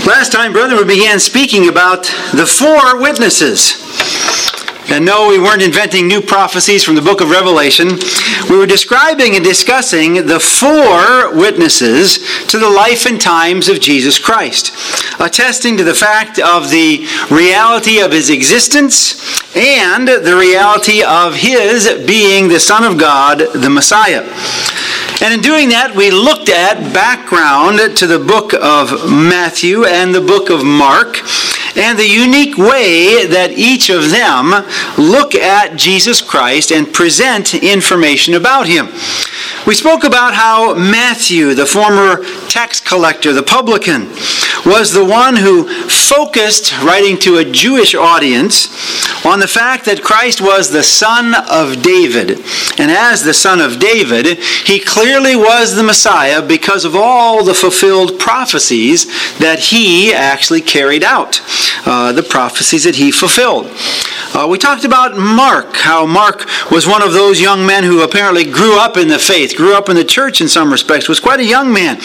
Last time, brethren, we began speaking about the four witnesses. And no, we weren't inventing new prophecies from the book of Revelation. We were describing and discussing the four witnesses to the life and times of Jesus Christ, attesting to the fact of the reality of his existence and the reality of his being the Son of God, the Messiah. And in doing that, we looked at background to the book of Matthew and the book of Mark, and the unique way that each of them look at Jesus Christ and present information about him. We spoke about how Matthew, the former tax collector, the publican, was the one who focused, writing to a Jewish audience, on the fact that Christ was the Son of David. And as the Son of David, he clearly was the Messiah because of all the fulfilled prophecies that he actually carried out. The prophecies that he fulfilled. We talked about Mark, how Mark was one of those young men who apparently grew up in the faith, grew up in the church in some respects, was quite a young man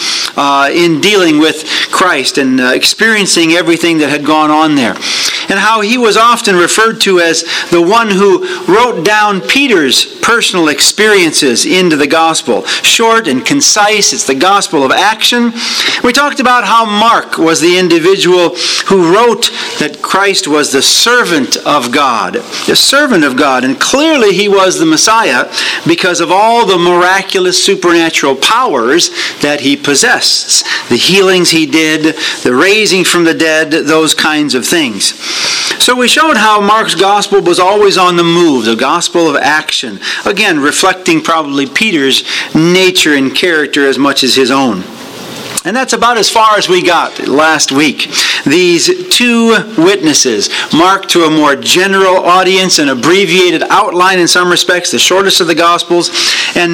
in dealing with Christ and experiencing everything that had gone on there. And how he was often referred to as the one who wrote down Peter's personal experiences into the gospel. Short and concise, it's the gospel of action. We talked about how Mark was the individual who wrote that Christ was the servant of God, the servant of God, and clearly he was the Messiah because of all the miraculous supernatural powers that he possessed. The healings he did, the raising from the dead, those kinds of things. So we showed how Mark's gospel was always on the move, the gospel of action. Again, reflecting probably Peter's nature and character as much as his own. And that's about as far as we got last week. These two witnesses, Mark to a more general audience, an abbreviated outline in some respects, the shortest of the Gospels, and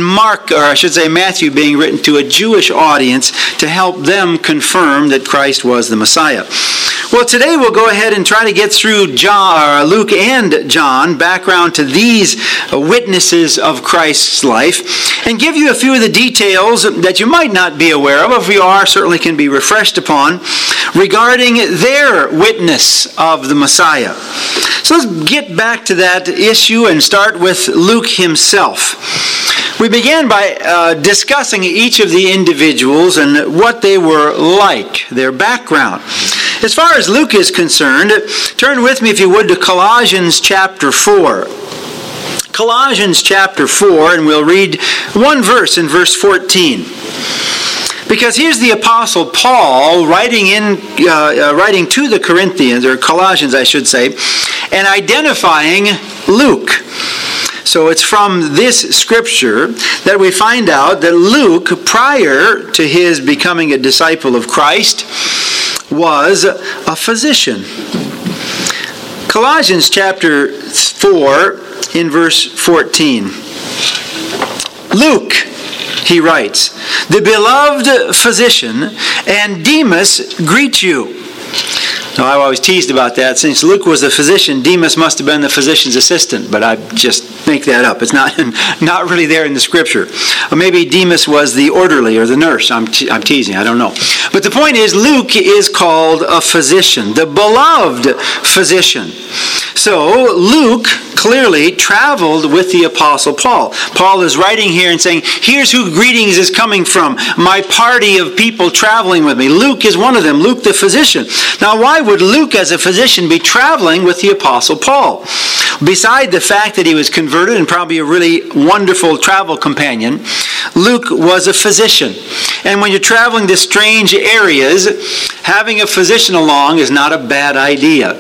Matthew being written to a Jewish audience to help them confirm that Christ was the Messiah. Well, today we'll go ahead and try to get through Luke and John, background to these witnesses of Christ's life, and give you a few of the details that you might not be aware of. If you are, certainly can be refreshed upon, regarding their witness of the Messiah. So let's get back to that issue and start with Luke himself. We began by discussing each of the individuals and what they were like, their background. As far as Luke is concerned, turn with me, if you would, to Colossians chapter 4. Colossians chapter 4, and we'll read one verse in verse 14. Because here's the Apostle Paul writing to the Corinthians, or Colossians I should say, and identifying Luke. So it's from this scripture that we find out that Luke, prior to his becoming a disciple of Christ, was a physician. Colossians chapter 4 in verse 14. Luke, he writes, the beloved physician, and Demas greet you. Now, I've always teased about that. Since Luke was the physician, Demas must have been the physician's assistant, but I just make that up. It's not really there in the scripture. Or maybe Demas was the orderly or the nurse. I'm teasing. I don't know. But the point is, Luke is called a physician, the beloved physician. So Luke clearly traveled with the Apostle Paul. Paul is writing here and saying, here's who greetings is coming from. My party of people traveling with me. Luke is one of them. Luke the physician. Now, why would Luke as a physician be traveling with the Apostle Paul? Beside the fact that he was converted and probably a really wonderful travel companion, Luke was a physician. And when you're traveling to strange areas, having a physician along is not a bad idea.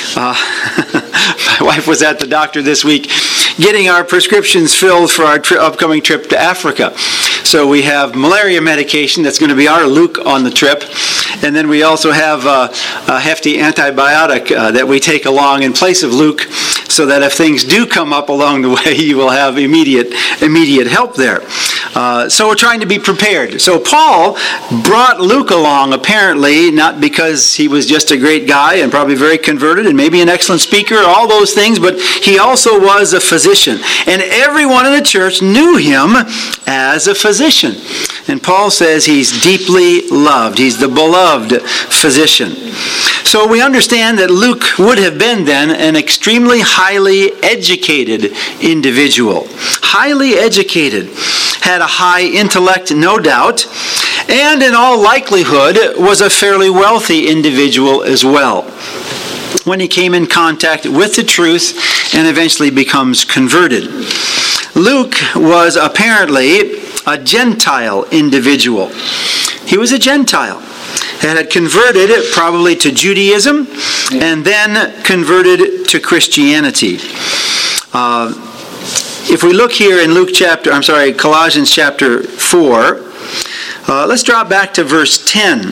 My wife was at the doctor this week getting our prescriptions filled for our upcoming trip to Africa. So we have malaria medication that's going to be our Luke on the trip. And then we also have a hefty antibiotic that we take along in place of Luke, so that if things do come up along the way, you will have immediate help there. So we're trying to be prepared. So Paul brought Luke along, apparently, not because he was just a great guy and probably very converted and maybe an excellent speaker, all those things, but he also was a physician. And everyone in the church knew him as a physician. And Paul says he's deeply loved. He's the beloved physician. So we understand that Luke would have been then an extremely highly educated individual. Highly educated. Had a high intellect, no doubt, and in all likelihood was a fairly wealthy individual as well, when he came in contact with the truth and eventually becomes converted. Luke was apparently a Gentile individual. He was a Gentile and had converted probably to Judaism and then converted to Christianity. If we look here in Colossians chapter 4, let's drop back to verse 10.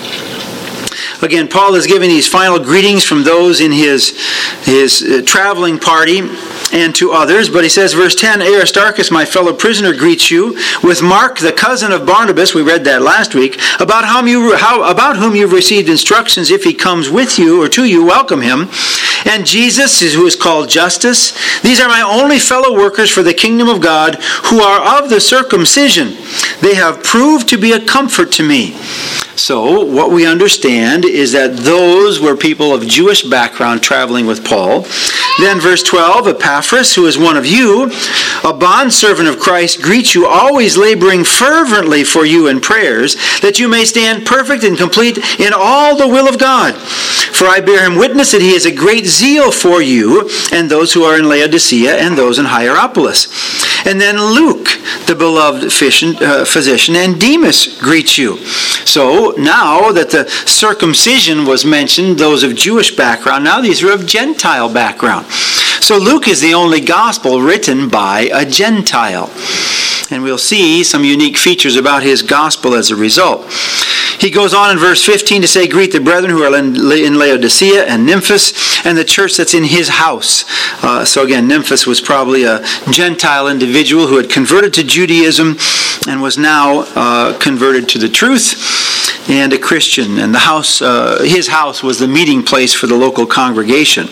Again, Paul is giving these final greetings from those in his traveling party and to others. But he says, verse 10, Aristarchus, my fellow prisoner, greets you, with Mark, the cousin of Barnabas, we read that last week, about whom you've received instructions. If he comes with you or to you, welcome him. And Jesus, who is called Justus. These are my only fellow workers for the kingdom of God, who are of the circumcision. They have proved to be a comfort to me. So, what we understand is that those were people of Jewish background traveling with Paul. Then verse 12, Epaphras, who is one of you, a bondservant of Christ, greets you, always laboring fervently for you in prayers, that you may stand perfect and complete in all the will of God. For I bear him witness that he has a great zeal for you, and those who are in Laodicea, and those in Hierapolis. And then Luke, the beloved physician, and Demas greet you. So, now that the circumcision was mentioned, those of Jewish background, now these are of Gentile background. So Luke is the only gospel written by a Gentile. And we'll see some unique features about his gospel as a result. He goes on in verse 15 to say, greet the brethren who are in Laodicea and Nymphas and the church that's in his house. So again, Nymphas was probably a Gentile individual who had converted to Judaism and was now converted to the truth and a Christian. And his house was the meeting place for the local congregation.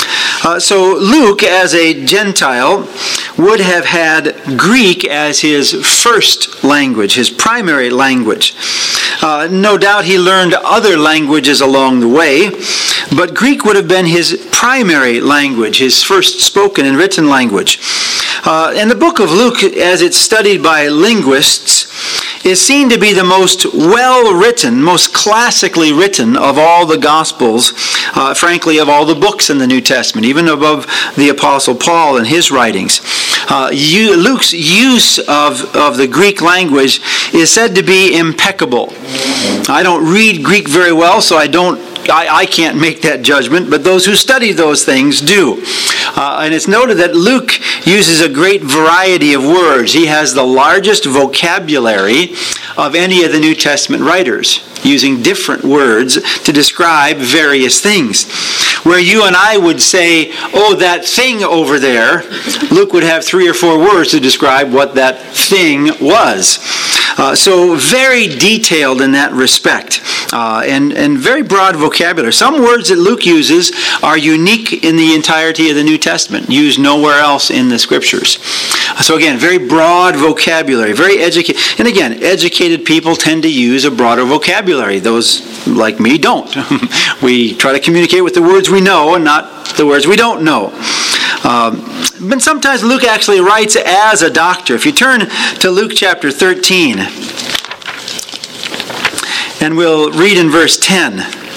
So Luke, as a Gentile, would have had Greek as his first language, his primary language. No doubt he learned other languages along the way, but Greek would have been his primary language, his first spoken and written language. And the book of Luke, as it's studied by linguists, is seen to be the most well-written, most classically written of all the Gospels, frankly, of all the books in the New Testament, even above the Apostle Paul and his writings. Luke's use of the Greek language is said to be impeccable. I don't read Greek very well, so I can't make that judgment, but those who study those things do. And it's noted that Luke uses a great variety of words. He has the largest vocabulary of any of the New Testament writers, using different words to describe various things. Where you and I would say, oh, that thing over there, Luke would have 3 or 4 words to describe what that thing was. So very detailed in that respect, and very broad vocabulary. Some words that Luke uses are unique in the entirety of the New Testament, used nowhere else in the Scriptures. So again, very broad vocabulary, very educated. And again, educated people tend to use a broader vocabulary. Those like me don't. We try to communicate with the words we know and not the words we don't know. But sometimes Luke actually writes as a doctor. If you turn to Luke chapter 13, and we'll read in verse 10.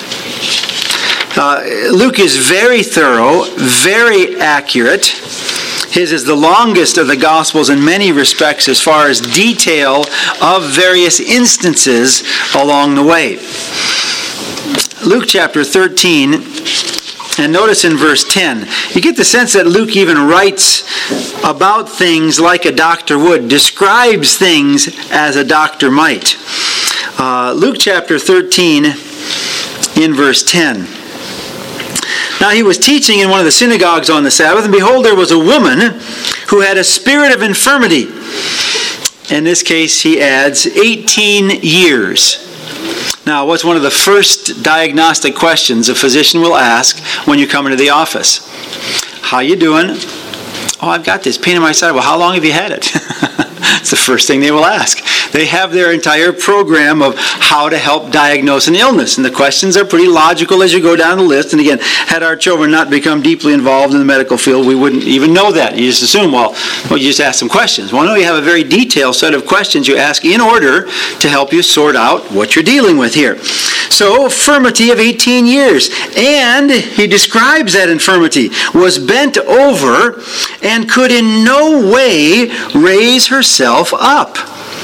Luke is very thorough, very accurate. His is the longest of the Gospels in many respects as far as detail of various instances along the way. Luke chapter 13, and notice in verse 10, you get the sense that Luke even writes about things like a doctor would, describes things as a doctor might. Luke chapter 13, in verse 10. Now he was teaching in one of the synagogues on the Sabbath, and behold, there was a woman who had a spirit of infirmity In this case, he adds 18 years. Now, what's one of the first diagnostic questions a physician will ask when you come into the office? How you doing? Oh, I've got this pain in my side. Well, how long have you had it? It's the first thing they will ask. They have their entire program of how to help diagnose an illness. And the questions are pretty logical as you go down the list. And again, had our children not become deeply involved in the medical field, we wouldn't even know that. You just assume, well, you just ask some questions. Well, no, you have a very detailed set of questions you ask in order to help you sort out what you're dealing with here. So, infirmity of 18 years. And he describes that infirmity. Was bent over and could in no way raise herself up.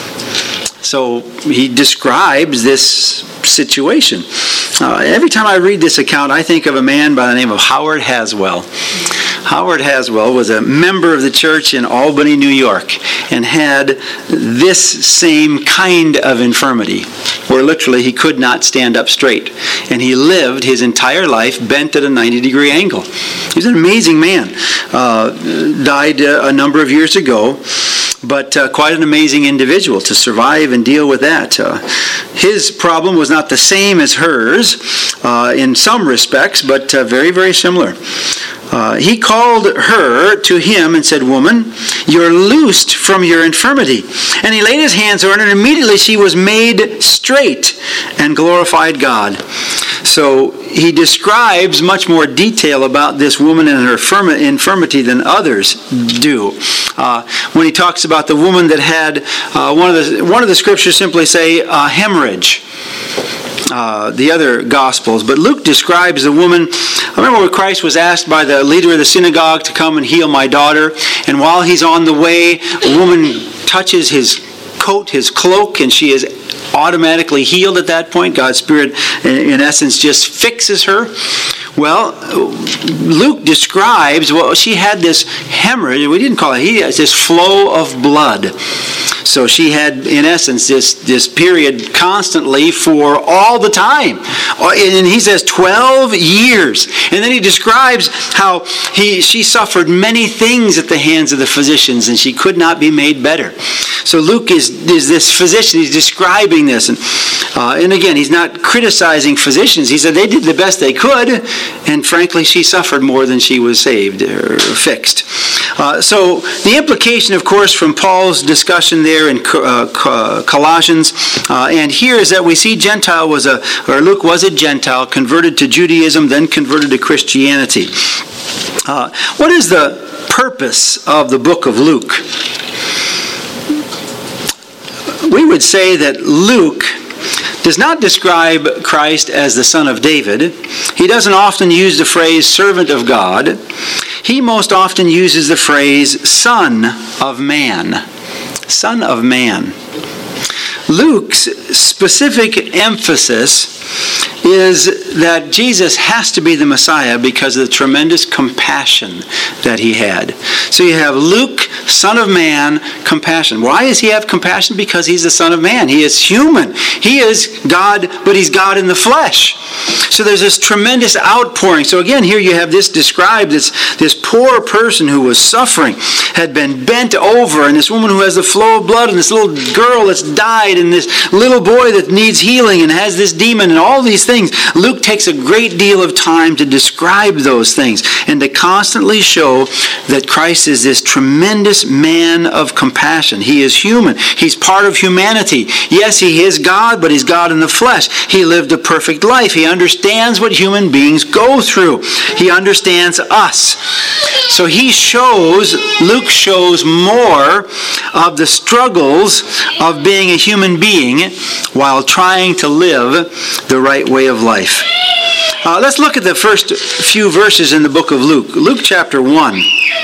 So he describes this situation. Every time I read this account, I think of a man by the name of Howard Haswell. Howard Haswell was a member of the church in Albany, New York, and had this same kind of infirmity, where literally he could not stand up straight. And he lived his entire life bent at a 90-degree angle. He was an amazing man. Died a number of years ago, but quite an amazing individual to survive and deal with that. His problem was not the same as hers in some respects, but very, very similar. He called her to him and said, "Woman, you're loosed from your infirmity." And he laid his hands on her, and immediately she was made straight and glorified God. So he describes much more detail about this woman and her infirmity than others do. When he talks about the woman that had, one of the scriptures simply say hemorrhage. The other Gospels. But Luke describes the woman. I remember when Christ was asked by the leader of the synagogue to come and heal my daughter. And while he's on the way, a woman touches his coat, his cloak, and she is automatically healed at that point. God's Spirit, in essence, just fixes her. Well, Luke describes, she had this hemorrhage. We didn't call it, he has this flow of blood. So she had, in essence, this period constantly for all the time. And he says 12 years. And then he describes how she suffered many things at the hands of the physicians, and she could not be made better. So Luke is this physician. He's describing this. And again, he's not criticizing physicians. He said they did the best they could, and frankly, she suffered more than she was saved or fixed. So the implication, of course, from Paul's discussion there in Colossians, and here is that we see Luke was a Gentile, converted to Judaism, then converted to Christianity. What is the purpose of the book of Luke? We would say that Luke does not describe Christ as the Son of David. He doesn't often use the phrase servant of God. He most often uses the phrase Son of Man. Son of Man. Luke's specific emphasis is that Jesus has to be the Messiah because of the tremendous compassion that he had. So you have Luke, Son of Man, compassion. Why does he have compassion? Because he's the Son of Man. He is human. He is God, but he's God in the flesh. So there's this tremendous outpouring. So again, here you have this described, this poor person who was suffering, had been bent over, and this woman who has the flow of blood, and this little girl that's died, and this little boy that needs healing and has this demon, and all these things. Luke takes a great deal of time to describe those things and to constantly show that Christ is this tremendous man of compassion. He is human. He's part of humanity. Yes, he is God, but he's God in the flesh. He lived a perfect life. He understands what human beings go through. He understands us. So Luke shows more of the struggles of being a human being while trying to live the right way of life. Let's look at the first few verses in the book of Luke. Luke chapter 1.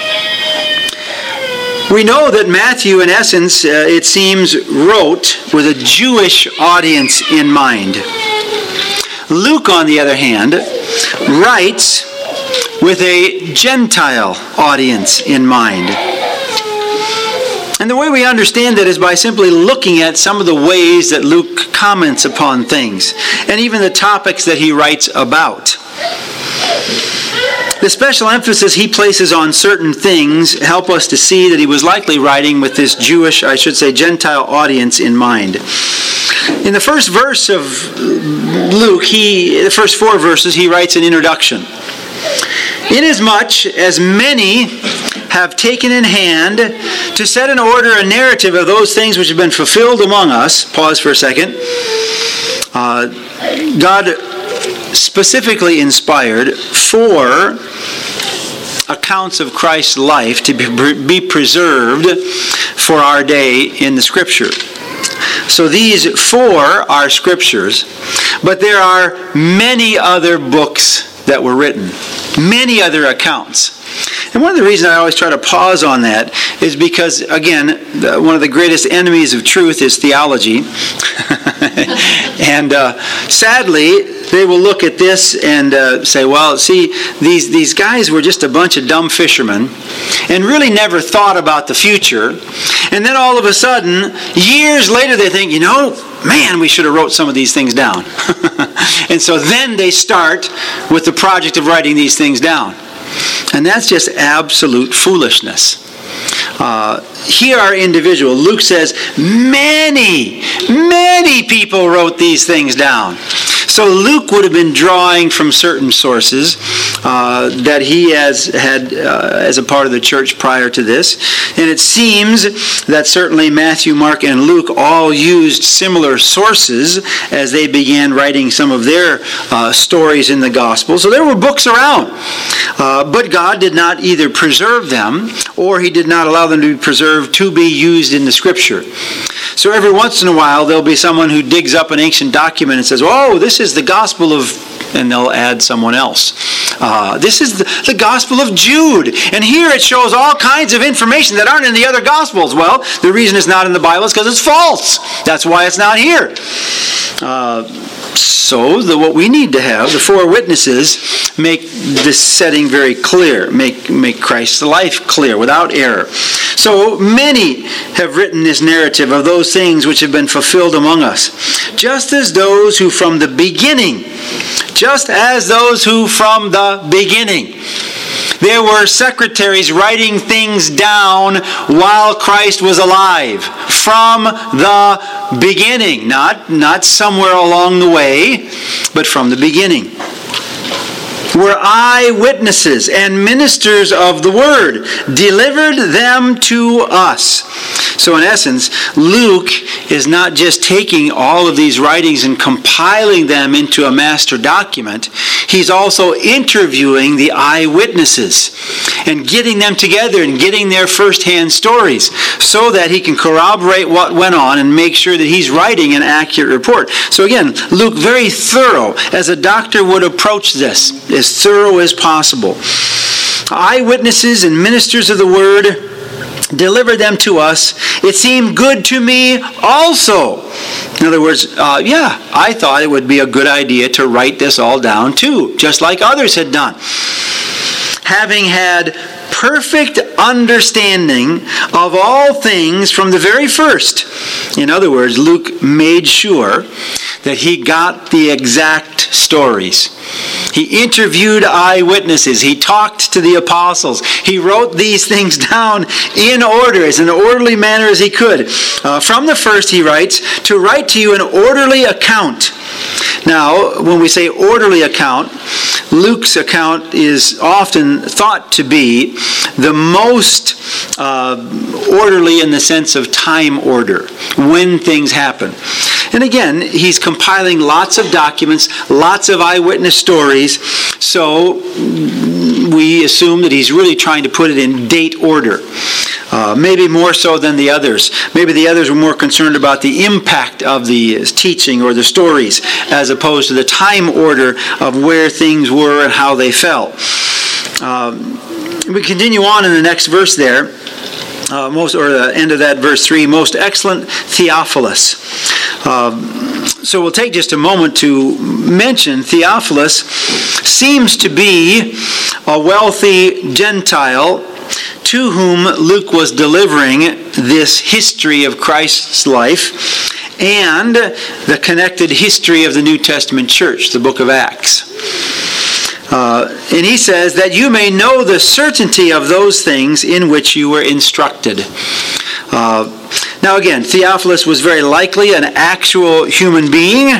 We know that Matthew, in essence, it seems, wrote with a Jewish audience in mind. Luke, on the other hand, writes with a Gentile audience in mind. And the way we understand that is by simply looking at some of the ways that Luke comments upon things, and even the topics that he writes about. The special emphasis he places on certain things help us to see that he was likely writing with this Jewish, I should say Gentile audience in mind. In the first verse of Luke, the first 4 verses, he writes an introduction. Inasmuch as many have taken in hand to set in order a narrative of those things which have been fulfilled among us. Pause for a second. God specifically inspired 4 accounts of Christ's life to be preserved for our day in the Scripture. So these 4 are Scriptures, but there are many other books that were written, many other accounts. And one of the reasons I always try to pause on that is because, again, one of the greatest enemies of truth is theology. And sadly, they will look at this and say, well, see, these guys were just a bunch of dumb fishermen and really never thought about the future. And then all of a sudden, years later, they think, man, we should have wrote some of these things down. And so then they start with the project of writing these things down. And that's just absolute foolishness. Here are individual. Luke says, many people wrote these things down. So Luke would have been drawing from certain sources that he had as a part of the church prior to this. And it seems that certainly Matthew, Mark, and Luke all used similar sources as they began writing some of their stories in the gospel. So there were books around. But God did not either preserve them or he did not allow them to be preserved to be used in the Scripture. So every once in a while there'll be someone who digs up an ancient document and says, oh, this is the gospel of, and they'll add someone else. This is the gospel of Jude. And here it shows all kinds of information that aren't in the other gospels. Well, the reason it's not in the Bible is because it's false. That's why it's not here. So what we need to have, the 4 witnesses, make this setting very clear, make Christ's life clear without error. So many have written this narrative of those things which have been fulfilled among us, just as those who from the beginning, there were secretaries writing things down while Christ was alive. From the beginning. Not somewhere along the way, but from the beginning. Were eyewitnesses and ministers of the word, delivered them to us. So in essence, Luke is not just taking all of these writings and compiling them into a master document. He's also interviewing the eyewitnesses and getting them together and getting their first-hand stories so that he can corroborate what went on and make sure that he's writing an accurate report. So again, Luke, very thorough, as a doctor would approach this, as thorough as possible. Eyewitnesses and ministers of the word, deliver them to us. It seemed good to me also. In other words, I thought it would be a good idea to write this all down too, just like others had done. Having had perfect understanding of all things from the very first. In other words, Luke made sure that he got the exact stories. He interviewed eyewitnesses. He talked to the apostles. He wrote these things down in order, as an orderly manner as he could. From the first, he writes, to write to you an orderly account. Now, when we say orderly account, Luke's account is often thought to be the most orderly in the sense of time order, when things happen. And again, he's compiling lots of documents, lots of eyewitness stories, so we assume that he's really trying to put it in date order. Maybe more so than the others. Maybe the others were more concerned about the impact of the teaching or the stories as opposed to the time order of where things were and how they fell. We continue on in the next verse there. The end of that verse 3, most excellent Theophilus. So we'll take just a moment to mention Theophilus seems to be a wealthy Gentile to whom Luke was delivering this history of Christ's life and the connected history of the New Testament church, the book of Acts. And he says that you may know the certainty of those things in which you were instructed. Now again, Theophilus was very likely an actual human being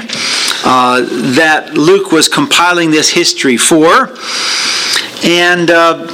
that Luke was compiling this history for. And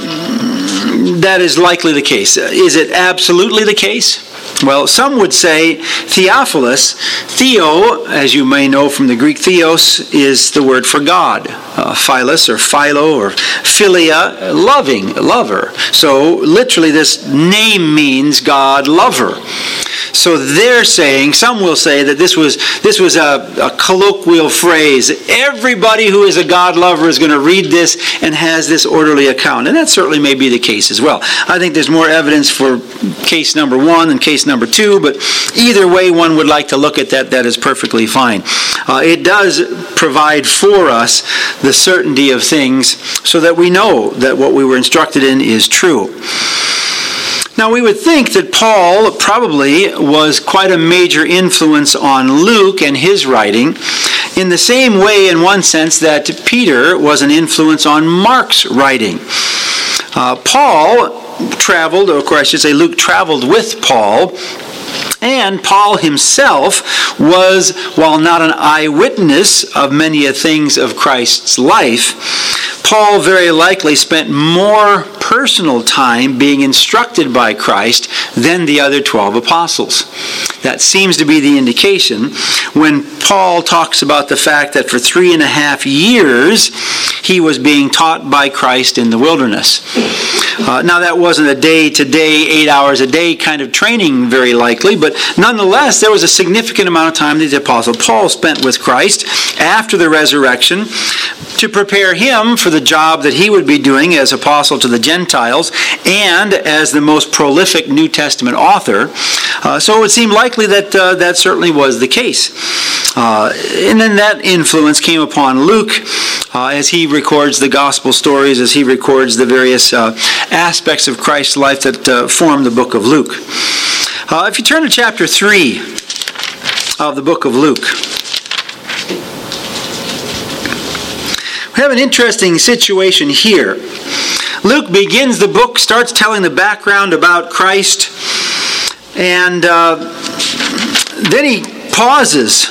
that is likely the case. Is it absolutely the case? Well, some would say Theophilus, Theo, as you may know from the Greek theos, is the word for God. Philos or philo or philia, loving, lover. So literally this name means God lover. So they're saying, some will say that this was a colloquial phrase. Everybody who is a God lover is going to read this and has this orderly account. And that certainly may be the case as well. I think there's more evidence for case number 1 than case number 2, but either way one would like to look at that, that is perfectly fine. It does provide for us the certainty of things so that we know that what we were instructed in is true. Now, we would think that Paul probably was quite a major influence on Luke and his writing, in the same way, in one sense, that Peter was an influence on Mark's writing. Paul traveled, or I should say Luke traveled with Paul, and Paul himself was, while not an eyewitness of many things of Christ's life, Paul very likely spent more personal time being instructed by Christ than the other 12 apostles. That seems to be the indication when Paul talks about the fact that for 3.5 years he was being taught by Christ in the wilderness. Now that wasn't a day-to-day, 8 hours a day kind of training very likely, but nonetheless there was a significant amount of time that the Apostle Paul spent with Christ after the resurrection to prepare him for the job that he would be doing as apostle to the Gentiles and as the most prolific New Testament author. So it would seem likely that that certainly was the case. And then that influence came upon Luke as he records the gospel stories, as he records the various aspects of Christ's life that form the book of Luke. If you turn to chapter 3 of the book of Luke, we have an interesting situation here. Luke begins the book, starts telling the background about Christ, and then he pauses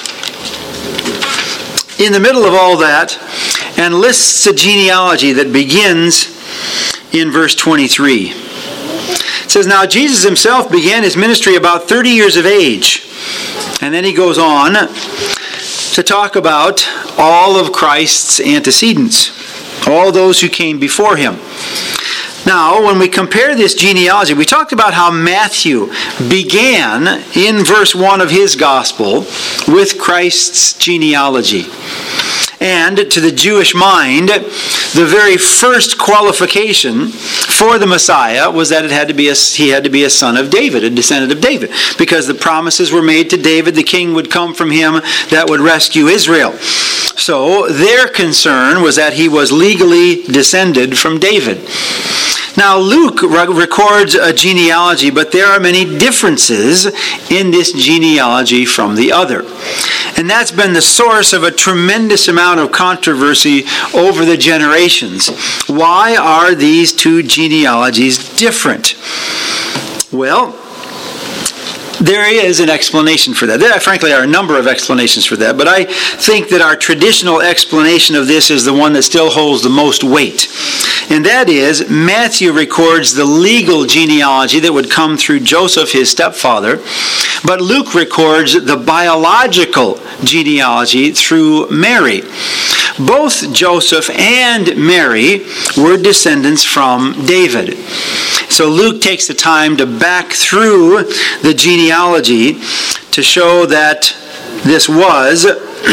in the middle of all that and lists a genealogy that begins in verse 23. It says, "Now Jesus himself began his ministry about 30 years of age." And then he goes on to talk about all of Christ's antecedents, all those who came before him. Now, when we compare this genealogy, we talked about how Matthew began in verse 1 of his gospel with Christ's genealogy. And to the Jewish mind, the very first qualification for the Messiah was that he had to be a son of David, a descendant of David, because the promises were made to David, the king would come from him that would rescue Israel. So their concern was that he was legally descended from David. Now Luke records a genealogy, but there are many differences in this genealogy from the other. And that's been the source of a tremendous amount of controversy over the generations. Why are these two genealogies different? Well, there is an explanation for that. There, frankly, are a number of explanations for that, but I think that our traditional explanation of this is the one that still holds the most weight. And that is, Matthew records the legal genealogy that would come through Joseph, his stepfather, but Luke records the biological genealogy through Mary. Both Joseph and Mary were descendants from David. So Luke takes the time to back through the genealogy to show that this was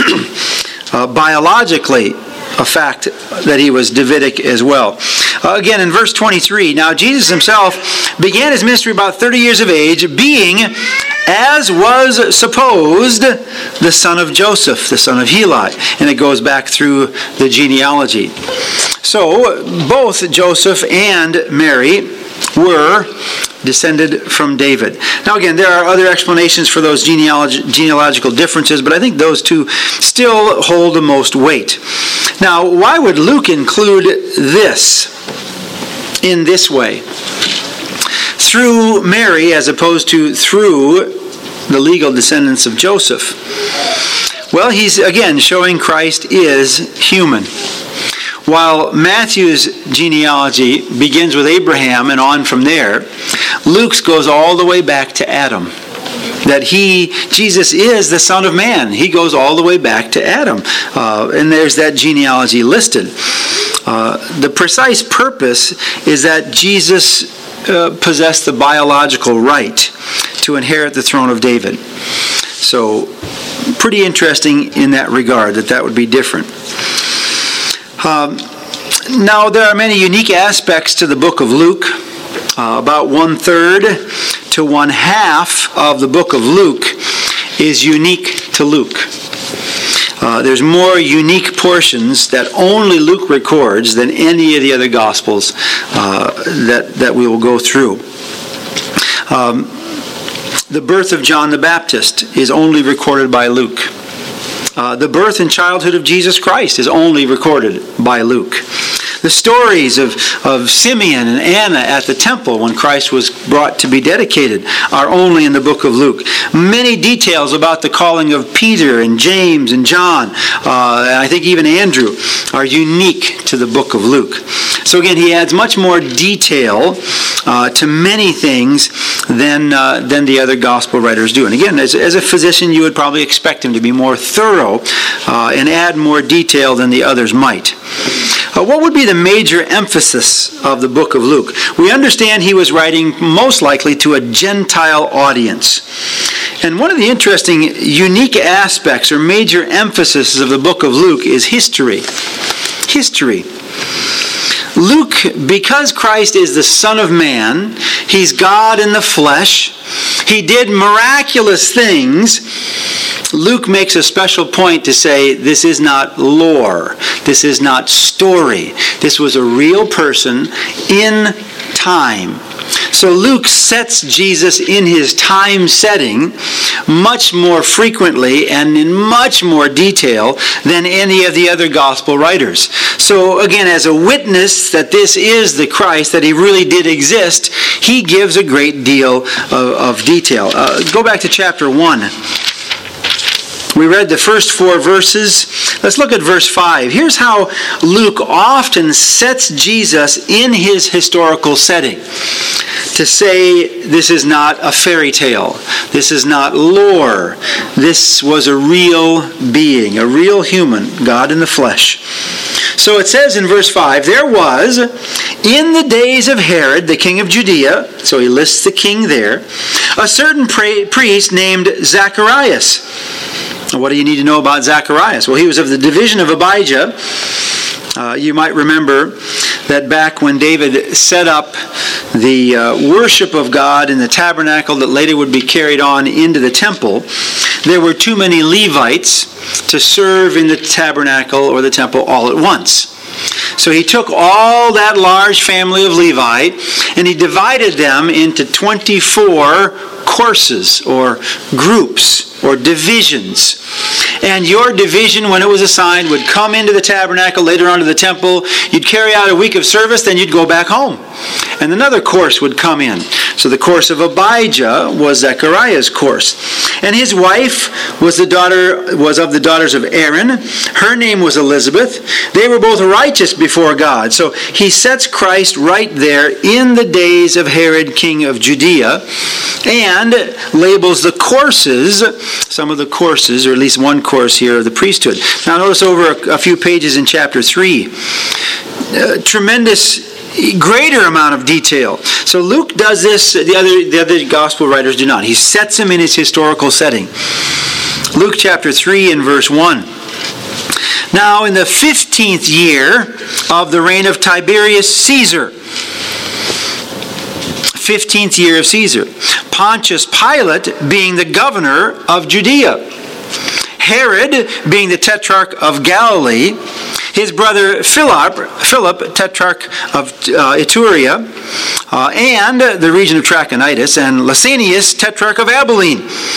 biologically a fact that he was Davidic as well. Again, in verse 23, "Now Jesus himself began his ministry about 30 years of age, being, as was supposed, the son of Joseph, the son of Heli." And it goes back through the genealogy. So, both Joseph and Mary were descended from David. Now again, there are other explanations for those genealogical differences, but I think those two still hold the most weight. Now, why would Luke include this in this way? Through Mary, as opposed to through the legal descendants of Joseph. Well, he's again showing Christ is human. While Matthew's genealogy begins with Abraham and on from there, Luke's goes all the way back to Adam. That Jesus is the Son of Man. He goes all the way back to Adam. And there's that genealogy listed. The precise purpose is that Jesus possessed the biological right to inherit the throne of David. So, pretty interesting in that regard, that would be different. Now, there are many unique aspects to the book of Luke. About 1/3 to 1/2 of the book of Luke is unique to Luke. There's more unique portions that only Luke records than any of the other Gospels that we will go through. The birth of John the Baptist is only recorded by Luke. The birth and childhood of Jesus Christ is only recorded by Luke. The stories of Simeon and Anna at the temple when Christ was brought to be dedicated are only in the book of Luke. Many details about the calling of Peter and James and John, and I think even Andrew, are unique to the book of Luke. So again, he adds much more detail to many things than the other gospel writers do. And again, as a physician, you would probably expect him to be more thorough and add more detail than the others might. What would be the major emphasis of the book of Luke? We understand he was writing most likely to a Gentile audience. And one of the interesting, unique aspects or major emphasis of the book of Luke is history. History. Luke, because Christ is the Son of Man, he's God in the flesh, he did miraculous things. Luke makes a special point to say this is not lore, this is not story. This was a real person in time. So Luke sets Jesus in his time setting much more frequently and in much more detail than any of the other gospel writers. So again, as a witness that this is the Christ, that he really did exist, he gives a great deal of detail. Go back to chapter 1. We read the first 4 verses. Let's look at verse 5. Here's how Luke often sets Jesus in his historical setting. To say this is not a fairy tale. This is not lore. This was a real being, a real human, God in the flesh. So it says in verse 5, there was, in the days of Herod, the king of Judea, so he lists the king there, a certain priest named Zacharias. What do you need to know about Zacharias? Well, he was of the division of Abijah. You might remember that back when David set up the worship of God in the tabernacle that later would be carried on into the temple, there were too many Levites to serve in the tabernacle or the temple all at once. So he took all that large family of Levi and he divided them into 24 courses or groups or divisions. And your division, when it was assigned, would come into the tabernacle, later on to the temple. You'd carry out a week of service, then you'd go back home. And another course would come in. So the course of Abijah was Zechariah's course. And his wife was of the daughters of Aaron. Her name was Elizabeth. They were both righteous before God. So he sets Christ right there in the days of Herod, king of Judea, and labels the courses, some of the courses, or at least one course here of the priesthood. Now notice over a few pages in chapter 3, tremendous, greater amount of detail. So Luke does this, the other gospel writers do not. He sets him in his historical setting. Luke chapter 3 and verse 1. Now in the 15th year of the reign of Tiberius Caesar, 15th year of Caesar, Pontius Pilate being the governor of Judea, Herod being the tetrarch of Galilee, his brother Philip, tetrarch of Iturea, and the region of Trachonitis, and Lysanias, tetrarch of Abilene,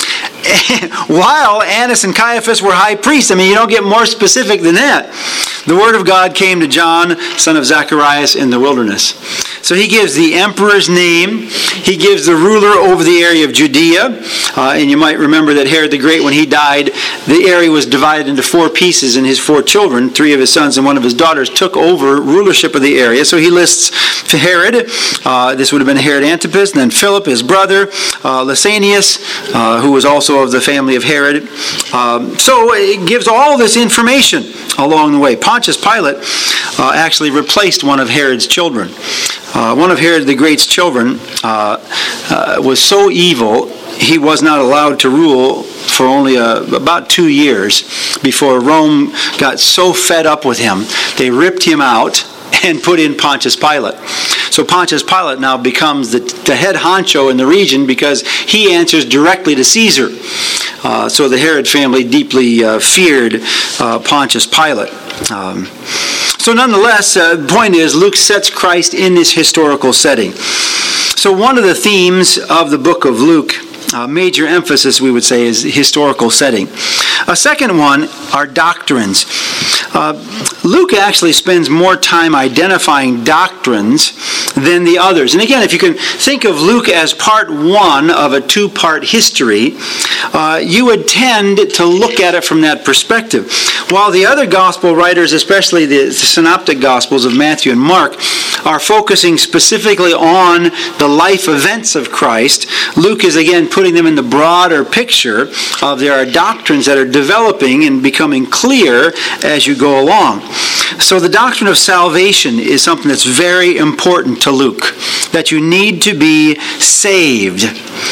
while Annas and Caiaphas were high priests. I mean, you don't get more specific than that. The word of God came to John, son of Zacharias, in the wilderness. So he gives the emperor's name. He gives the ruler over the area of Judea. And you might remember that Herod the Great, when he died, the area was divided into 4 pieces, and his 4 children, 3 of his sons and 1 of his daughters, took over rulership of the area. So he lists Herod. This would have been Herod Antipas, and then Philip, his brother, Lysanias, who was also of the family of Herod. So it gives all this information along the way. Pontius Pilate actually replaced one of Herod's children. One of Herod the Great's children was so evil, he was not allowed to rule for only about 2 years before Rome got so fed up with him, they ripped him out and put in Pontius Pilate. So Pontius Pilate now becomes the head honcho in the region because he answers directly to Caesar. So the Herod family deeply feared Pontius Pilate. So nonetheless, the point is, Luke sets Christ in this historical setting. So one of the themes of the book of Luke, major emphasis, we would say, is historical setting. A second one are doctrines. Luke actually spends more time identifying doctrines than the others. And again, if you can think of Luke as part 1 of a 2-part history, you would tend to look at it from that perspective. While the other gospel writers, especially the synoptic gospels of Matthew and Mark, are focusing specifically on the life events of Christ, Luke is again putting them in the broader picture of there are doctrines that are developing and becoming clear as you go along. So the doctrine of salvation is something that's very important to Luke, that you need to be saved.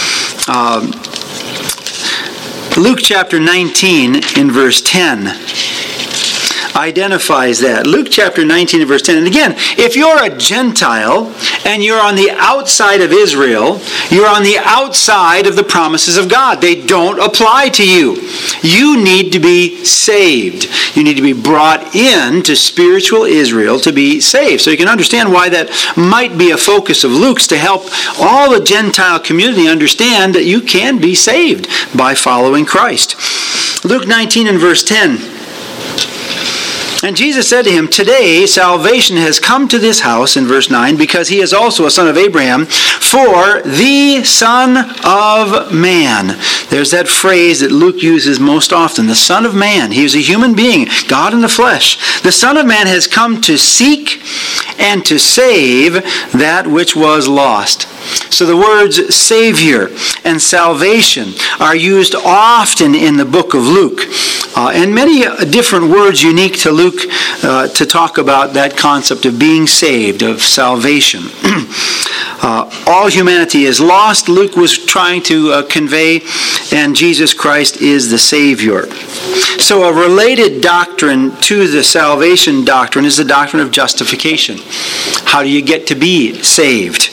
Luke chapter 19 in verse 10 identifies that. Luke chapter 19 and verse 10. And again, if you're a Gentile and you're on the outside of Israel, you're on the outside of the promises of God. They don't apply to you. You need to be saved. You need to be brought in to spiritual Israel to be saved. So you can understand why that might be a focus of Luke's, to help all the Gentile community understand that you can be saved by following Christ. Luke 19 and verse 10. And Jesus said to him, "Today salvation has come to this house," in verse 9, "because he is also a son of Abraham, for the Son of Man." There's that phrase that Luke uses most often, the Son of Man. He was a human being, God in the flesh. The Son of Man has come to seek and to save that which was lost. So the words Savior and salvation are used often in the book of Luke. And many different words unique to Luke to talk about that concept of being saved, of salvation. All humanity is lost, Luke was trying to convey, and Jesus Christ is the Savior. So a related doctrine to the salvation doctrine is the doctrine of justification. How do you get to be saved?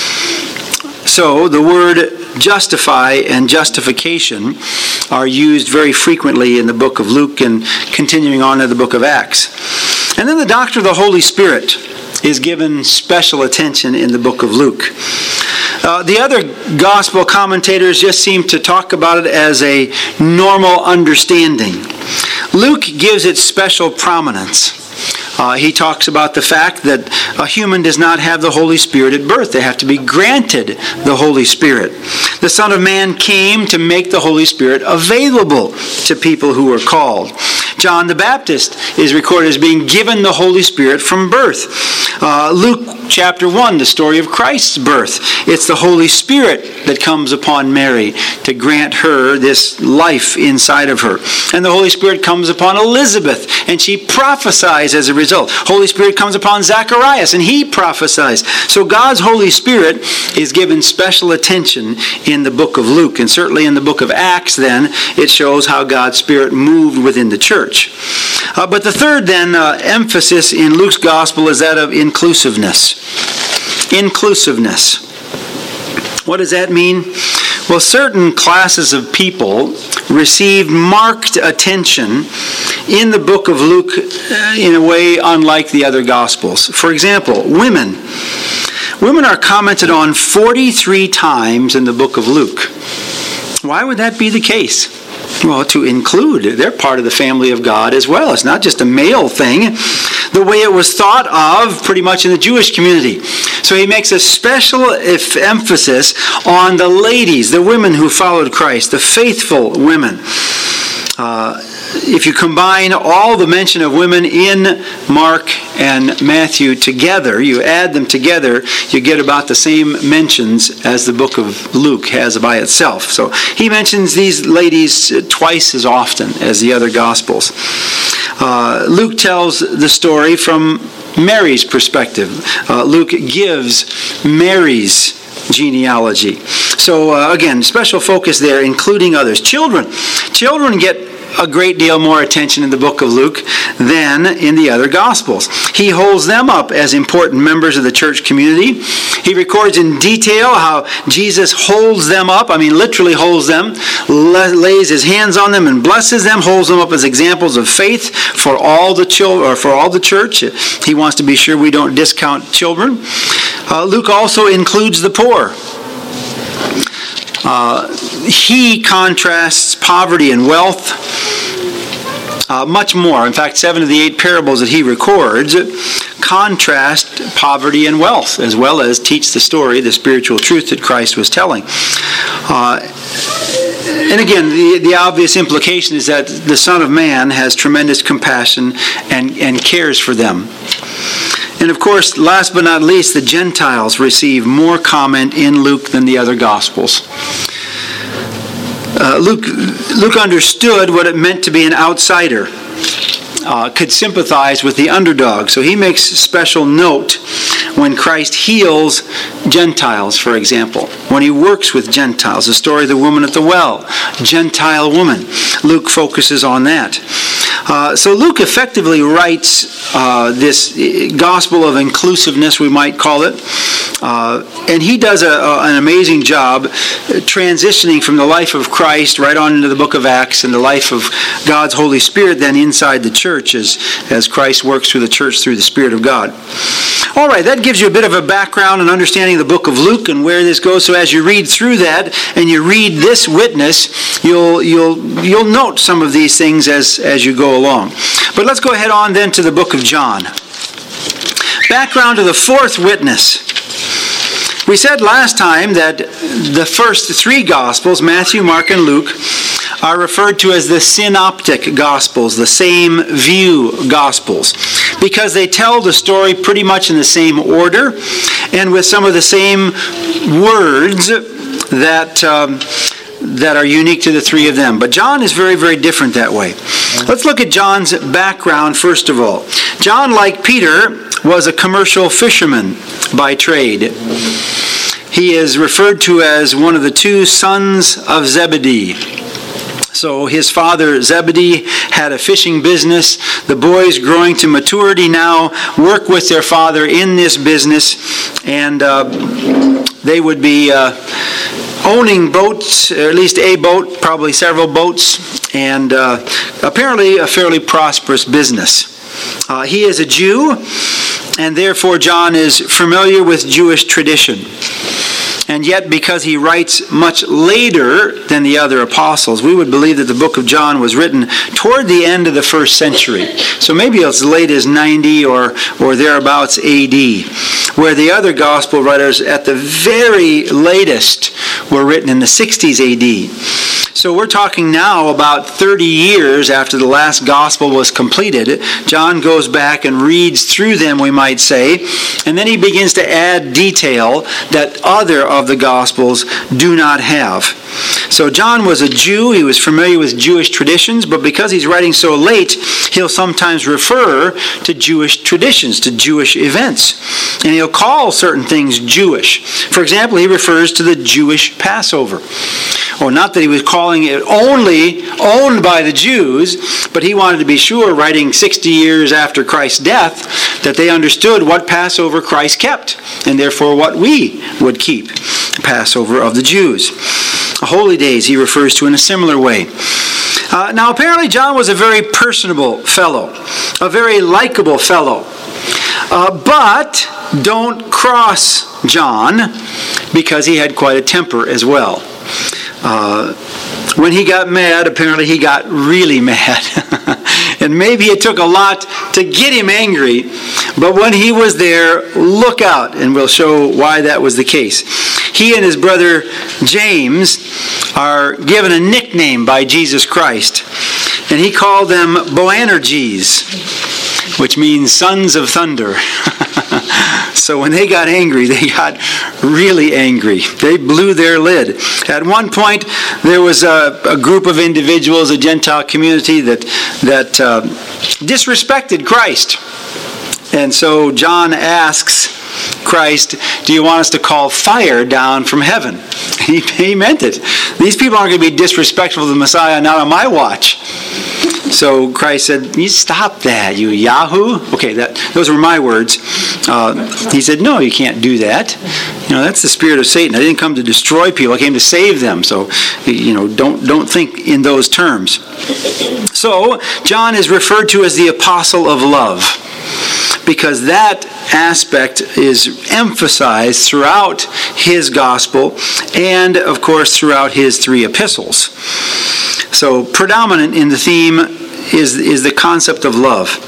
So the word justify and justification are used very frequently in the book of Luke and continuing on to the book of Acts. And then the doctrine of the Holy Spirit is given special attention in the book of Luke. The other gospel commentators just seem to talk about it as a normal understanding. Luke gives it special prominence. He talks about the fact that a human does not have the Holy Spirit at birth. They have to be granted the Holy Spirit. The Son of Man came to make the Holy Spirit available to people who are called. John the Baptist is recorded as being given the Holy Spirit from birth. Luke chapter 1, the story of Christ's birth. It's the Holy Spirit that comes upon Mary to grant her this life inside of her. And the Holy Spirit comes upon Elizabeth, and she prophesies as a result. Holy Spirit comes upon Zacharias, and he prophesies. So God's Holy Spirit is given special attention in the book of Luke. And certainly in the book of Acts, then, it shows how God's Spirit moved within the church. But the third, then, emphasis in Luke's gospel is that of inclusiveness. Inclusiveness. What does that mean? Well, certain classes of people received marked attention in the book of Luke in a way unlike the other Gospels. For example, women. Women are commented on 43 times in the book of Luke. Why would that be the case? Well, to include, they're part of the family of God as well. It's not just a male thing, the way it was thought of pretty much in the Jewish community. So he makes a special emphasis on the ladies, the women who followed Christ, the faithful women. If you combine all the mention of women in Mark and Matthew together, you add them together, you get about the same mentions as the book of Luke has by itself. So he mentions these ladies twice as often as the other Gospels. Luke tells the story from Mary's perspective. Luke gives Mary's genealogy. So again, special focus there, including others. Children get a great deal more attention in the book of Luke than in the other Gospels. He holds them up as important members of the church community. He records in detail how Jesus holds them up, literally holds them, lays his hands on them and blesses them, holds them up as examples of faith for all the children, or for all the church. He wants to be sure we don't discount children. Luke also includes the poor. He contrasts poverty and wealth much more. In fact, 7 of the 8 parables that he records contrast poverty and wealth, as well as teach the story, the spiritual truth that Christ was telling. And again, the obvious implication is that the Son of Man has tremendous compassion and cares for them. And of course, last but not least, the Gentiles receive more comment in Luke than the other Gospels. Luke understood what it meant to be an outsider, could sympathize with the underdog. So he makes special note when Christ heals Gentiles, for example. When he works with Gentiles, the story of the woman at the well, Gentile woman. Luke focuses on that. So Luke effectively writes this gospel of inclusiveness, we might call it. And he does an amazing job transitioning from the life of Christ right on into the book of Acts and the life of God's Holy Spirit then inside the church as Christ works through the church through the Spirit of God. All right, that gives you a bit of a background and understanding of the book of Luke and where this goes. So as you read through that and you read this witness, you'll note some of these things as you go along. But let's go ahead on then to the book of John. Background to the fourth witness. We said last time that the first 3 Gospels, Matthew, Mark, and Luke, are referred to as the synoptic Gospels, the same view Gospels, because they tell the story pretty much in the same order and with some of the same words that are unique to the 3 of them. But John is very, very different that way. Let's look at John's background first of all. John, like Peter, was a commercial fisherman by trade. He is referred to as one of the 2 sons of Zebedee. So his father Zebedee had a fishing business. The boys growing to maturity now work with their father in this business, and they would be owning boats, or at least a boat, probably several boats, and apparently a fairly prosperous business. He is a Jew, and therefore John is familiar with Jewish tradition. And yet, because he writes much later than the other apostles, we would believe that the book of John was written toward the end of the 1st century. So maybe as late as 90 or thereabouts AD, where the other gospel writers at the very latest were written in the 60s AD. So we're talking now about 30 years after the last gospel was completed. John goes back and reads through them, we might say, and then he begins to add detail that other of the gospels do not have. So John was a Jew. He was familiar with Jewish traditions, but because he's writing so late, he'll sometimes refer to Jewish traditions, to Jewish events. And he'll call certain things Jewish. For example, he refers to the Jewish Passover. Or not that he was calling it only owned by the Jews, but he wanted to be sure, writing 60 years after Christ's death, that they understood what Passover Christ kept, and therefore what we would keep, the Passover of the Jews. Holy days he refers to in a similar way. Now apparently John was a very personable fellow, a very likable fellow. But don't cross John, because he had quite a temper as well. When he got mad, apparently he got really mad. And maybe it took a lot to get him angry. But when he was there, look out, and we'll show why that was the case. He and his brother James are given a nickname by Jesus Christ. And he called them Boanerges, which means sons of thunder. So when they got angry, they got really angry. They blew their lid. At one point, there was a group of individuals, a Gentile community that disrespected Christ. And so John asks Christ, do you want us to call fire down from heaven? He meant it. These people aren't going to be disrespectful to the Messiah, not on my watch. So Christ said, you stop that, you Yahoo. Okay, those were my words. He said, no, you can't do that. That's the spirit of Satan. I didn't come to destroy people. I came to save them. So, don't think in those terms. So, John is referred to as the apostle of love, because that aspect is emphasized throughout his gospel and, of course, throughout his 3 epistles. So predominant in the theme is the concept of love.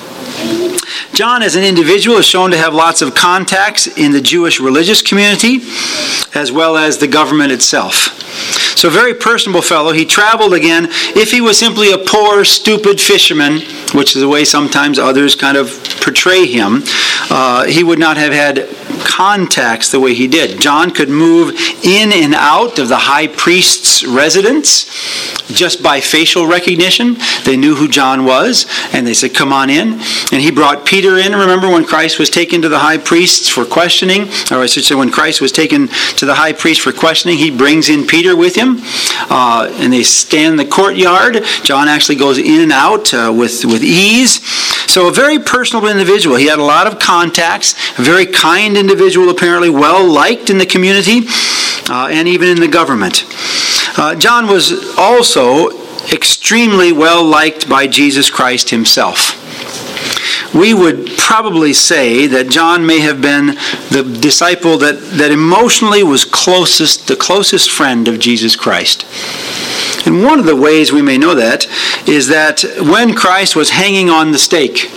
John as an individual is shown to have lots of contacts in the Jewish religious community as well as the government itself. So a very personable fellow. He traveled again. If he was simply a poor, stupid fisherman, which is the way sometimes others kind of portray him, he would not have had contacts the way he did. John could move in and out of the high priest's residence just by facial recognition. They knew who John was, and they said, come on in. And he brought Peter in. Remember when Christ was taken to the high priests for questioning? Or I should say when Christ was taken to the high priest for questioning, he brings in Peter with him. And they stand in the courtyard. John actually goes in and out with ease. So a very personal individual. He had a lot of contacts, a very kind individual, apparently well liked in the community and even in the government. John was also extremely well liked by Jesus Christ himself. We would probably say that John may have been the disciple that emotionally was the closest friend of Jesus Christ. And one of the ways we may know that is that when Christ was hanging on the stake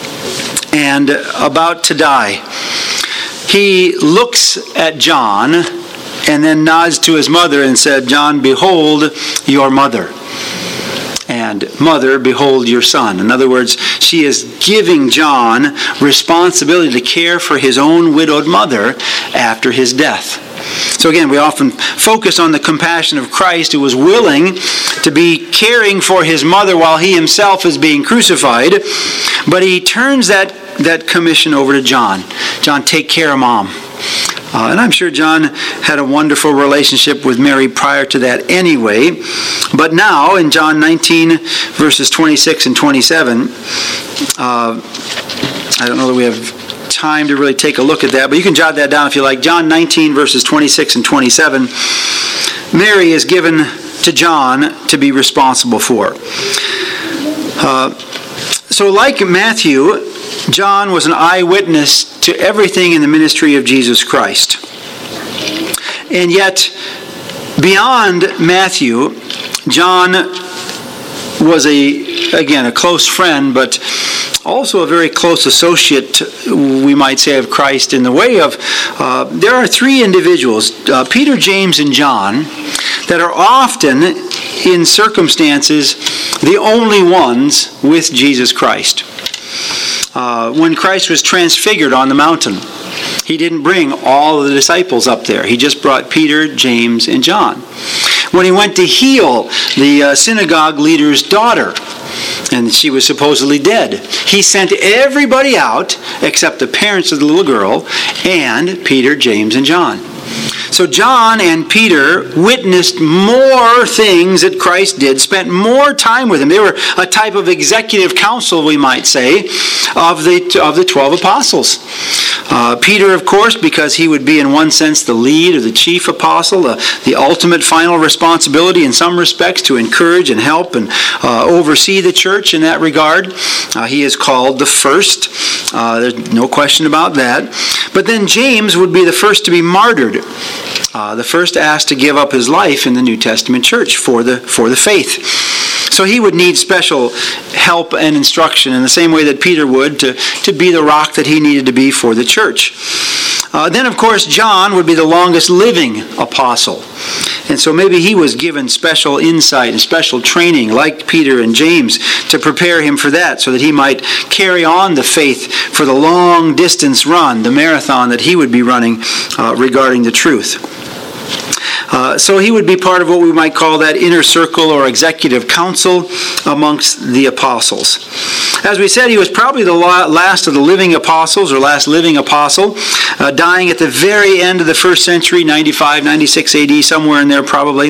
and about to die, he looks at John and then nods to his mother and said, John, behold your mother. And mother, behold your son. In other words, she is giving John responsibility to care for his own widowed mother after his death. So again, we often focus on the compassion of Christ, who was willing to be caring for his mother while he himself is being crucified. But he turns that commission over to John. John, take care of mom. And I'm sure John had a wonderful relationship with Mary prior to that anyway. But now, in John 19, verses 26 and 27, I don't know that we have time to really take a look at that, but you can jot that down if you like. John 19, verses 26 and 27, Mary is given to John to be responsible for. So like Matthew, John was an eyewitness to everything in the ministry of Jesus Christ. And yet, beyond Matthew, John was a close friend, but also a very close associate, we might say, of Christ in the way of, there are 3 individuals, Peter, James, and John, that are often, in circumstances, the only ones with Jesus Christ. When Christ was transfigured on the mountain, he didn't bring all of the disciples up there. He just brought Peter, James, and John. When he went to heal the synagogue leader's daughter, and she was supposedly dead, he sent everybody out except the parents of the little girl and Peter, James, and John. So John and Peter witnessed more things that Christ did, spent more time with him. They were a type of executive council, we might say, of the 12 apostles. Peter, of course, because he would be in one sense the lead or the chief apostle, the ultimate final responsibility in some respects to encourage and help and oversee the church in that regard. He is called the first. There's no question about that. But then James would be the first to be martyred, the first asked to give up his life in the New Testament church for the faith. So he would need special help and instruction in the same way that Peter would to be the rock that he needed to be for the church. Then, of course, John would be the longest living apostle. And so maybe he was given special insight and special training, like Peter and James, to prepare him for that, so that he might carry on the faith for the long distance run, the marathon that he would be running regarding the truth. So he would be part of what we might call that inner circle or executive council amongst the apostles. As we said, he was probably the last of the living apostles, or last living apostle, dying at the very end of the first century, 95, 96 AD, somewhere in there probably.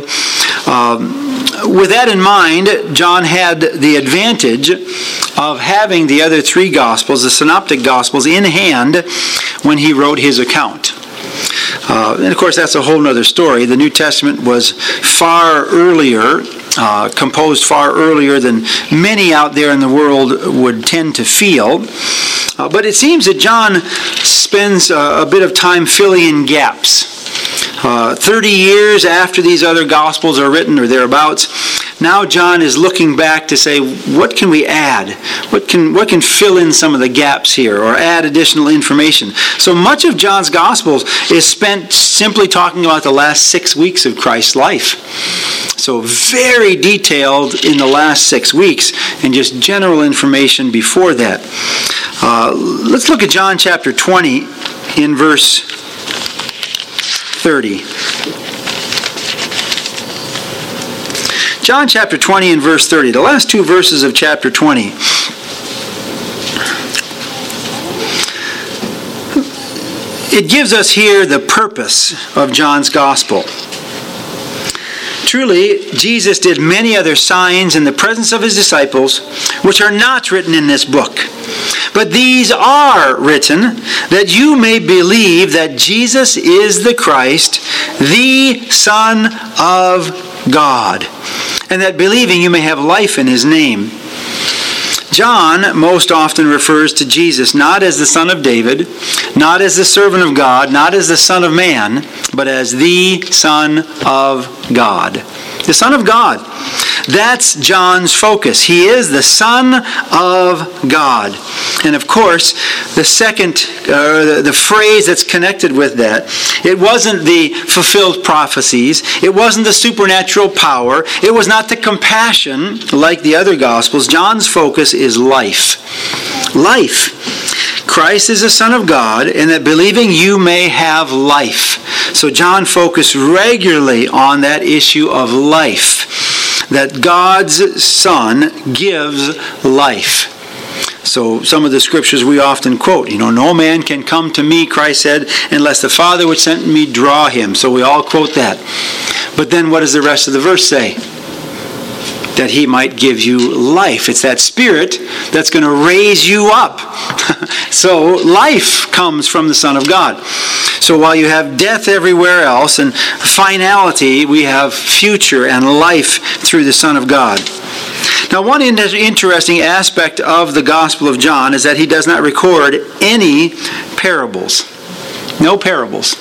With that in mind, John had the advantage of having the other three Gospels, the Synoptic Gospels, in hand when he wrote his account. And of course, that's a whole other story. The New Testament was far earlier, composed far earlier than many out there in the world would tend to feel. But it seems that John spends a bit of time filling in gaps. 30 years after these other Gospels are written, or thereabouts, now John is looking back to say, what can we add? What can fill in some of the gaps here, or add additional information? So much of John's Gospels is spent simply talking about the last 6 weeks of Christ's life. So very detailed in the last 6 weeks, and just general information before that. Let's look at John chapter 20 in verse 30. John chapter 20 and verse 30, the last two verses of chapter 20. It gives us here the purpose of John's gospel. Truly, Jesus did many other signs in the presence of his disciples, which are not written in this book. But these are written, that you may believe that Jesus is the Christ, the Son of God, and that believing you may have life in his name. John most often refers to Jesus not as the Son of David, not as the servant of God, not as the Son of Man, but as the Son of God. The Son of God. That's John's focus. He is the Son of God. And of course, the second, the phrase that's connected with that, it wasn't the fulfilled prophecies. It wasn't the supernatural power. It was not the compassion like the other Gospels. John's focus is life. Life. Christ is the Son of God, and that believing you may have life. So John focused regularly on that issue of life, that God's Son gives life. So some of the scriptures we often quote, no man can come to me, Christ said, unless the Father which sent me draw him. So we all quote that. But then what does the rest of the verse say? That he might give you life. It's that Spirit that's going to raise you up. So life comes from the Son of God. So while you have death everywhere else and finality, we have future and life through the Son of God. Now, one interesting aspect of the Gospel of John is that he does not record any parables. No parables.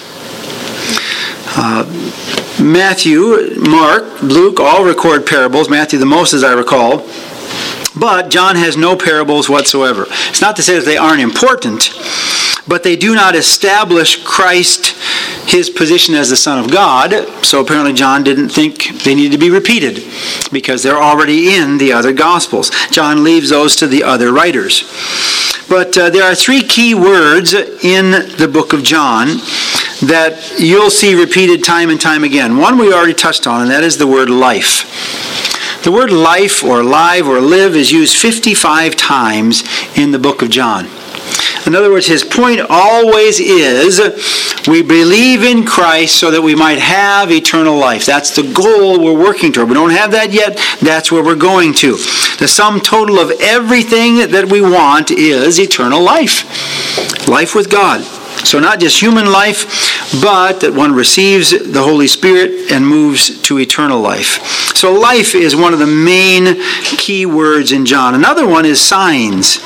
Matthew, Mark, Luke all record parables. Matthew the most, as I recall. But John has no parables whatsoever. It's not to say that they aren't important, but they do not establish Christ, his position as the Son of God. So apparently John didn't think they needed to be repeated because they're already in the other Gospels. John leaves those to the other writers. But there are three key words in the book of John that you'll see repeated time and time again. One we already touched on, and that is the word life. The word life or live or live is used 55 times in the book of John. In other words, his point always is, we believe in Christ so that we might have eternal life. That's the goal we're working toward. We don't have that yet. That's where we're going to. The sum total of everything that we want is eternal life. Life with God. So not just human life, but that one receives the Holy Spirit and moves to eternal life. So life is one of the main key words in John. Another one is signs.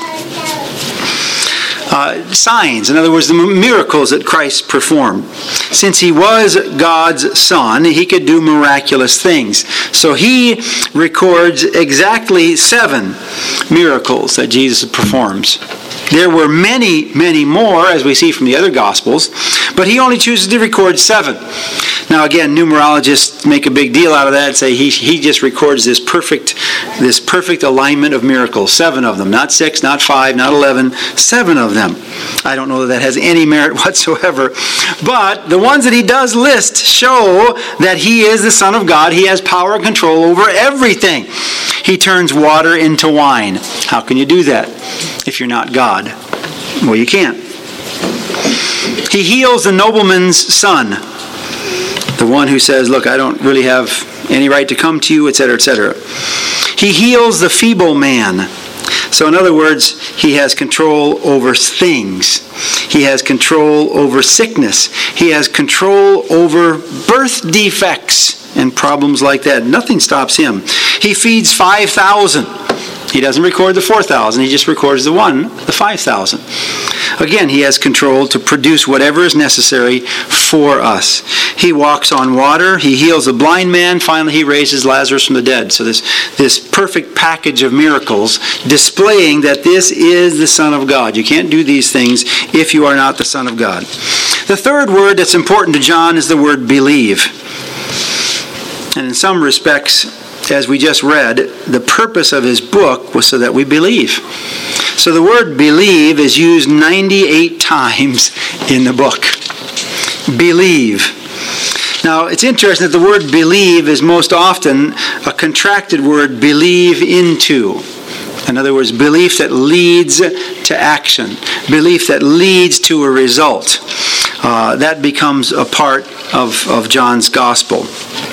Signs, in other words, the miracles that Christ performed. Since he was God's Son, he could do miraculous things. So he records exactly 7 miracles that Jesus performs. There were many, many more, as we see from the other Gospels, but he only chooses to record 7. Now again, numerologists make a big deal out of that and say he just records this perfect alignment of miracles. 7 of them, not 6, not 5, not 11, 7 of them. I don't know that has any merit whatsoever. But the ones that he does list show that he is the Son of God. He has power and control over everything. He turns water into wine. How can you do that if you're not God? Well, you can't. He heals the nobleman's son. The one who says, look, I don't really have any right to come to you, etc., etc. He heals the feeble man. So in other words, he has control over things. He has control over sickness. He has control over birth defects and problems like that. Nothing stops him. He feeds 5,000. He doesn't record the 4,000. He just records the 5,000. Again, he has control to produce whatever is necessary for us. He walks on water. He heals a blind man. Finally, he raises Lazarus from the dead. So this perfect package of miracles displaying that this is the Son of God. You can't do these things if you are not the Son of God. The third word that's important to John is the word believe. And in some respects, as we just read, the purpose of his book was so that we believe. So the word believe is used 98 times in the book. Believe. Now, it's interesting that the word believe is most often a contracted word, believe into. In other words, belief that leads to action. Belief that leads to a result. That becomes a part of John's gospel.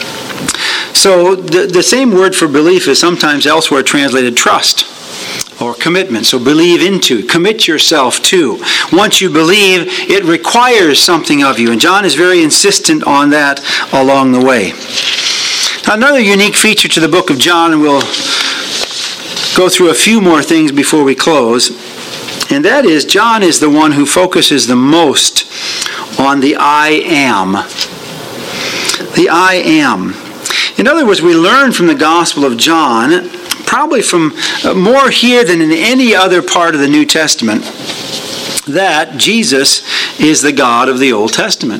So the same word for belief is sometimes elsewhere translated trust or commitment. So believe into, commit yourself to. Once you believe, it requires something of you. And John is very insistent on that along the way. Now, another unique feature to the book of John, and we'll go through a few more things before we close, and that is John is the one who focuses the most on the I am. The I am. In other words, we learn from the Gospel of John, probably from more here than in any other part of the New Testament, that Jesus is the God of the Old Testament.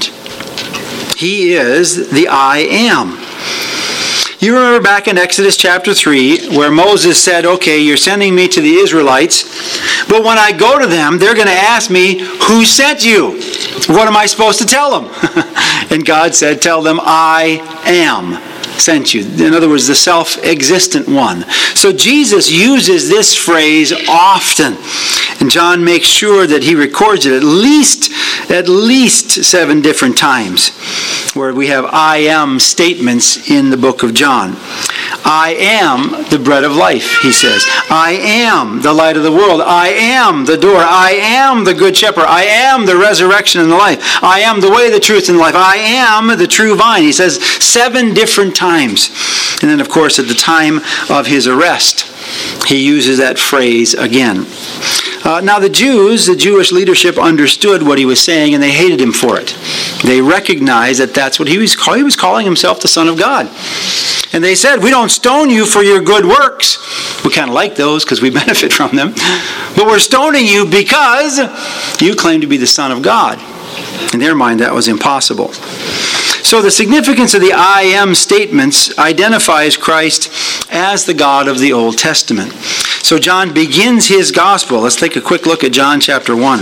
He is the I am. You remember back in Exodus chapter 3 where Moses said, okay, you're sending me to the Israelites, but when I go to them, they're going to ask me, who sent you? What am I supposed to tell them? And God said, tell them, I am sent you. In other words, the self-existent one. So Jesus uses this phrase often. And John makes sure that he records it at least 7 different times, where we have I am statements in the book of John. I am the bread of life, he says. I am the light of the world. I am the door. I am the good shepherd. I am the resurrection and the life. I am the way, the truth, and the life. I am the true vine. He says 7 different times. And then, of course, at the time of his arrest, he uses that phrase again. Now the Jewish leadership understood what he was saying, and they hated him for it. They recognized that that's what he was calling. He was calling himself the Son of God. And they said, we don't stone you for your good works. We kind of like those because we benefit from them. But we're stoning you because you claim to be the Son of God. In their mind, that was impossible. So the significance of the I am statements identifies Christ as the God of the Old Testament. So John begins his gospel. Let's take a quick look at John chapter 1.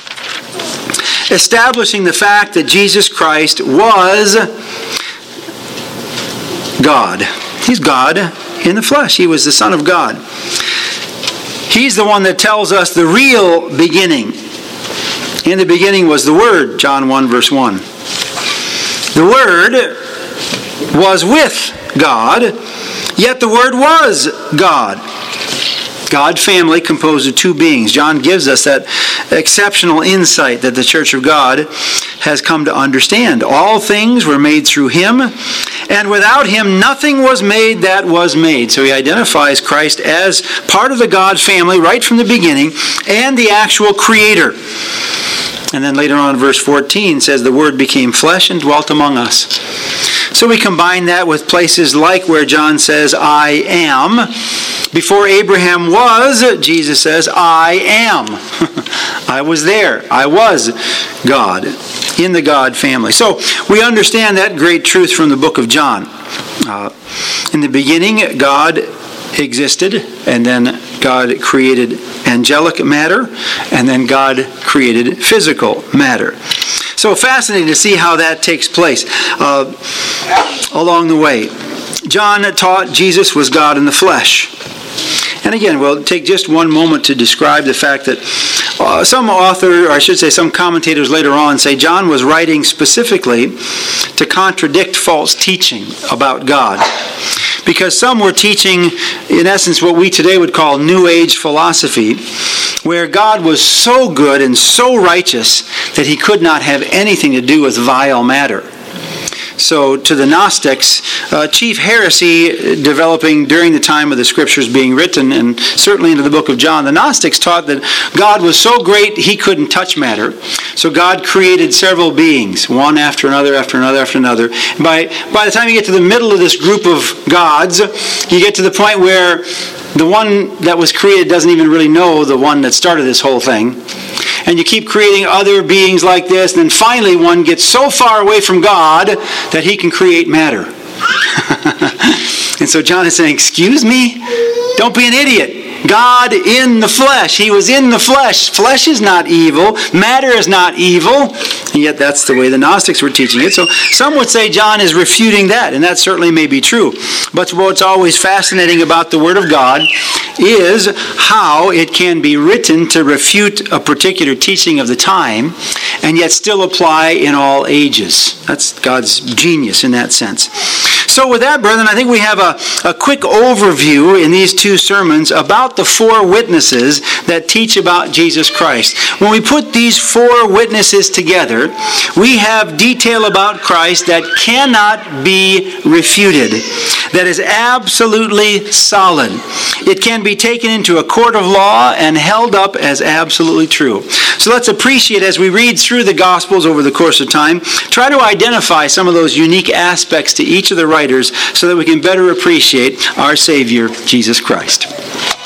Establishing the fact that Jesus Christ was God. He's God in the flesh. He was the Son of God. He's the one that tells us the real beginning. In the beginning was the Word, John 1 verse 1. The Word was with God, yet the Word was God. God family composed of two beings. John gives us that exceptional insight that the Church of God has come to understand. All things were made through him, and without him nothing was made that was made. So he identifies Christ as part of the God family right from the beginning and the actual creator. And then later on in verse 14 says, the Word became flesh and dwelt among us. So we combine that with places like where John says, I am. Before Abraham was, Jesus says, I am. I was there. I was God in the God family. So we understand that great truth from the book of John. In the beginning, God existed, and then God created angelic matter, and then God created physical matter. So fascinating to see how that takes place along the way. John taught Jesus was God in the flesh. And again, we'll take just one moment to describe the fact that some commentators later on say John was writing specifically to contradict false teaching about God. Because some were teaching, in essence, what we today would call New Age philosophy, where God was so good and so righteous that he could not have anything to do with vile matter. So to the Gnostics, chief heresy developing during the time of the Scriptures being written, and certainly into the book of John, the Gnostics taught that God was so great he couldn't touch matter. So God created several beings, one after another, after another, after another. And by the time you get to the middle of this group of gods, you get to the point where the one that was created doesn't even really know the one that started this whole thing. And you keep creating other beings like this, and then finally one gets so far away from God that he can create matter. And so John is saying, excuse me? Don't be an idiot. God in the flesh. He was in the flesh. Flesh is not evil. Matter is not evil. And yet that's the way the Gnostics were teaching it. So some would say John is refuting that, and that certainly may be true. But what's always fascinating about the Word of God is how it can be written to refute a particular teaching of the time and yet still apply in all ages. That's God's genius in that sense. So with that, brethren, I think we have a quick overview in these two sermons about the four witnesses that teach about Jesus Christ. When we put these four witnesses together, we have detail about Christ that cannot be refuted, that is absolutely solid. It can be taken into a court of law and held up as absolutely true. So let's appreciate, as we read through the Gospels over the course of time, try to identify some of those unique aspects to each of the writers so that we can better appreciate our Savior, Jesus Christ.